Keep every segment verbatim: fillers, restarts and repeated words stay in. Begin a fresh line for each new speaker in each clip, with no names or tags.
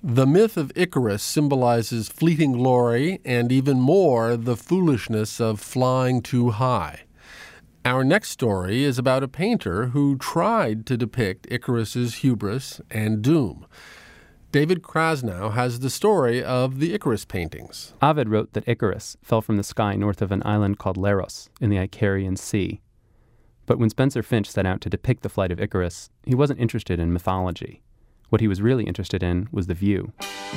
The myth of Icarus symbolizes fleeting glory and even more the foolishness of flying too high. Our next story is about a painter who tried to depict Icarus's hubris and doom. David Krasnow has the story of the Icarus paintings.
Ovid wrote that Icarus fell from the sky north of an island called Leros in the Icarian Sea. But when Spencer Finch set out to depict the flight of Icarus, he wasn't interested in mythology. What he was really interested in was the view.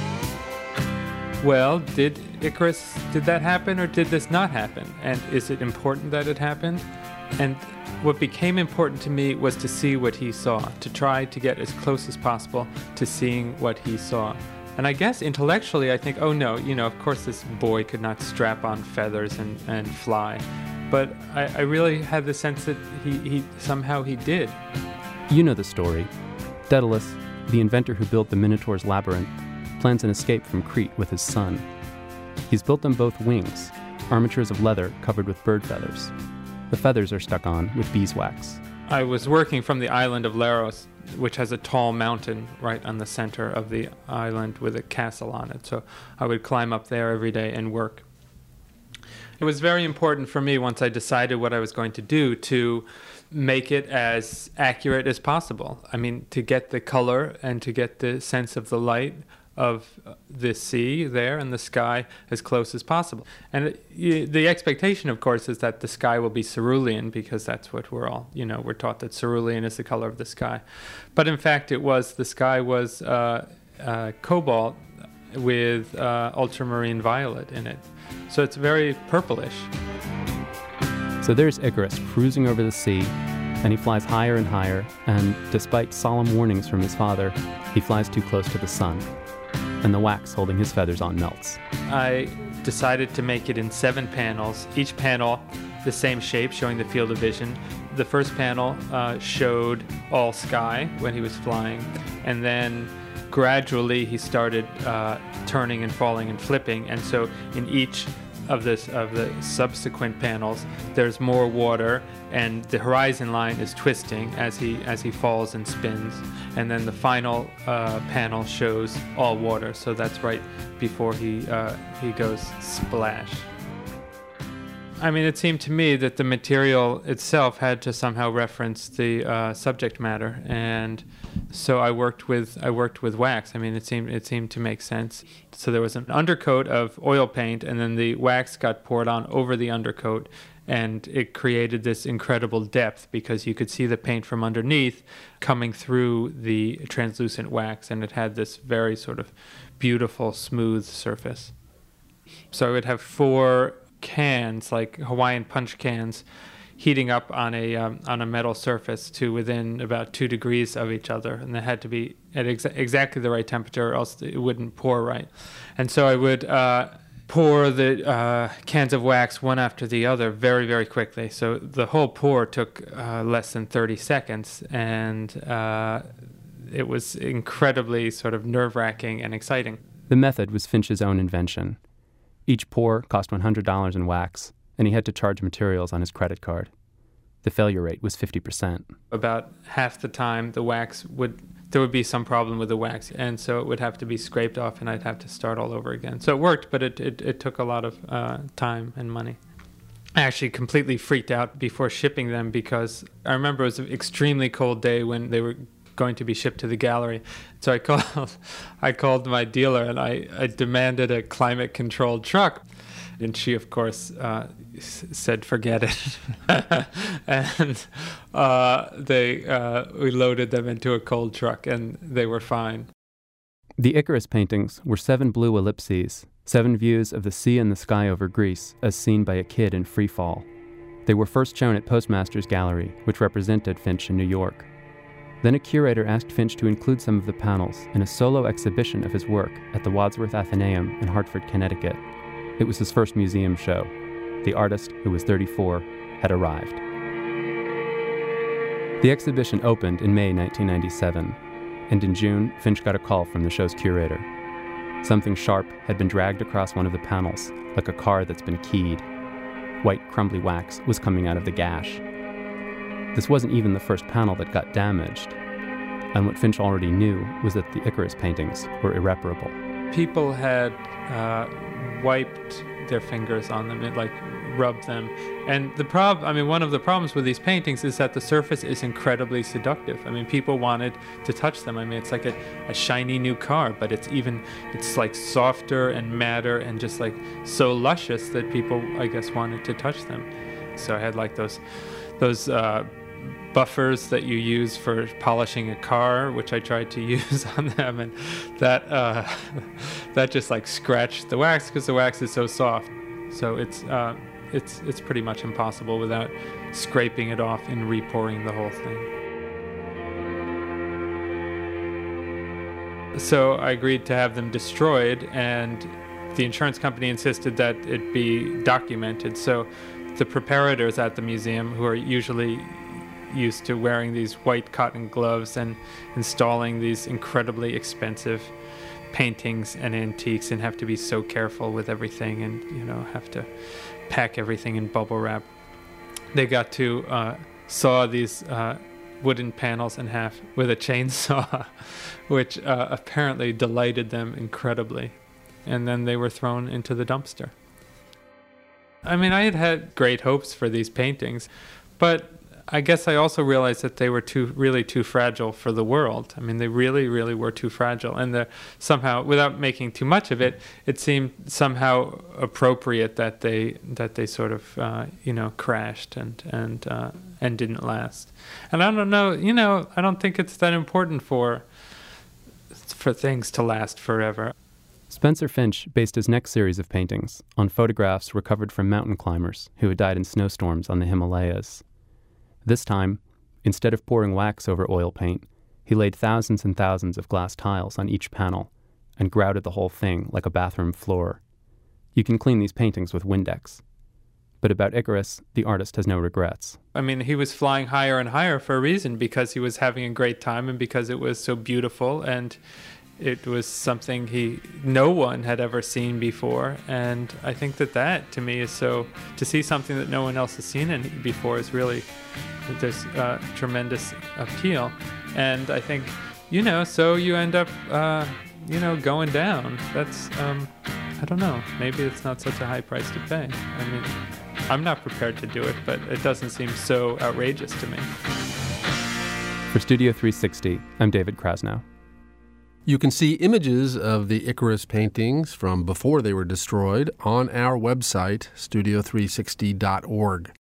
Well, did Icarus, did that happen or did this not happen? And is it important that it happened? And what became important to me was to see what he saw, to try to get as close as possible to seeing what he saw. And I guess intellectually I think, oh no, you know, of course this boy could not strap on feathers and, and fly. But I, I really had the sense that he, he somehow he did.
You know the story. Daedalus, the inventor who built the Minotaur's labyrinth, plans an escape from Crete with his son. He's built them both wings, armatures of leather covered with bird feathers. The feathers are stuck on with beeswax.
I was working from the island of Leros, which has a tall mountain right on the center of the island with a castle on it. So I would climb up there every day and work. It was very important for me, once I decided what I was going to do, to make it as accurate as possible. I mean, to get the color and to get the sense of the light of the sea there and the sky as close as possible. And it, the expectation, of course, is that the sky will be cerulean, because that's what we're all, you know, we're taught that cerulean is the color of the sky. But in fact, it was, the sky was uh, uh, cobalt with uh, ultramarine violet in it. So it's very purplish.
So there's Icarus cruising over the sea, and he flies higher and higher, and despite solemn warnings from his father, he flies too close to the sun, and the wax holding his feathers on melts.
I decided to make it in seven panels, each panel the same shape, showing the field of vision. The first panel uh, showed all sky when he was flying, and then gradually he started uh, turning and falling and flipping, and so in each of this of the subsequent panels there's more water, and the horizon line is twisting as he as he falls and spins, and then the final uh, panel shows all water, so that's right before he uh, he goes splash. I mean, it seemed to me that the material itself had to somehow reference the uh, subject matter, and so I worked with I worked with wax. I mean, it seemed it seemed to make sense. So there was an undercoat of oil paint, and then the wax got poured on over the undercoat, and it created this incredible depth because you could see the paint from underneath coming through the translucent wax, and it had this very sort of beautiful, smooth surface. So I would have four cans, like Hawaiian punch cans, heating up on a um, on a metal surface to within about two degrees of each other, and they had to be at exa- exactly the right temperature, or else it wouldn't pour right. And so I would uh, pour the uh, cans of wax one after the other very, very quickly. So the whole pour took uh, less than thirty seconds, and uh, it was incredibly sort of nerve-wracking and exciting.
The method was Finch's own invention. Each pour cost one hundred dollars in wax, and he had to charge materials on his credit card. The failure rate was fifty percent.
About half the time, the wax would, there would be some problem with the wax, and so it would have to be scraped off, and I'd have to start all over again. So it worked, but it, it, it took a lot of uh, time and money. I actually completely freaked out before shipping them, because I remember it was an extremely cold day when they were going to be shipped to the gallery. So I called I called my dealer, and I, I demanded a climate-controlled truck. And she, of course, uh, s- said, forget it. and uh, they uh, we loaded them into a cold truck, and they were fine.
The Icarus paintings were seven blue ellipses, seven views of the sea and the sky over Greece, as seen by a kid in free fall. They were first shown at Postmaster's Gallery, which represented Finch in New York. Then a curator asked Finch to include some of the panels in a solo exhibition of his work at the Wadsworth Atheneum in Hartford, Connecticut. It was his first museum show. The artist, who was thirty-four, had arrived. The exhibition opened in May nineteen ninety-seven, and in June, Finch got a call from the show's curator. Something sharp had been dragged across one of the panels, like a car that's been keyed. White, crumbly wax was coming out of the gash. This wasn't even the first panel that got damaged. And what Finch already knew was that the Icarus paintings were irreparable.
People had uh, wiped their fingers on them, it like rubbed them. And the prob I mean, one of the problems with these paintings is that the surface is incredibly seductive. I mean, people wanted to touch them. I mean, it's like a, a shiny new car, but it's even, it's like softer and madder and just like so luscious that people, I guess, wanted to touch them. So I had like those, those uh, buffers that you use for polishing a car, which I tried to use on them, and that uh, that just like scratched the wax because the wax is so soft. So it's uh, it's it's pretty much impossible without scraping it off and repouring the whole thing. So I agreed to have them destroyed, and the insurance company insisted that it be documented. So the preparators at the museum, who are usually used to wearing these white cotton gloves and installing these incredibly expensive paintings and antiques, and have to be so careful with everything, and you know have to pack everything in bubble wrap. They got to uh, saw these uh, wooden panels in half with a chainsaw, which uh, apparently delighted them incredibly, and then they were thrown into the dumpster. I mean, I had had great hopes for these paintings, but I guess I also realized that they were too, really too fragile for the world. I mean, they really, really were too fragile. And they're somehow, without making too much of it, it seemed somehow appropriate that they that they sort of, uh, you know, crashed and and uh, and didn't last. And I don't know, you know, I don't think it's that important for for things to last forever.
Spencer Finch based his next series of paintings on photographs recovered from mountain climbers who had died in snowstorms on the Himalayas. This time, instead of pouring wax over oil paint, he laid thousands and thousands of glass tiles on each panel and grouted the whole thing like a bathroom floor. You can clean these paintings with Windex. But about Icarus, the artist has no regrets.
I mean, he was flying higher and higher for a reason, because he was having a great time and because it was so beautiful, and it was something he no one had ever seen before. And I think that that, to me, is so... To see something that no one else has seen any before is really... There's uh, tremendous appeal. And I think, you know, so you end up, uh, you know, going down. That's, um, I don't know, maybe it's not such a high price to pay. I mean, I'm not prepared to do it, but it doesn't seem so outrageous to me.
For Studio three sixty, I'm David Krasnow.
You can see images of the Icarus paintings from before they were destroyed on our website, studio three sixty dot org.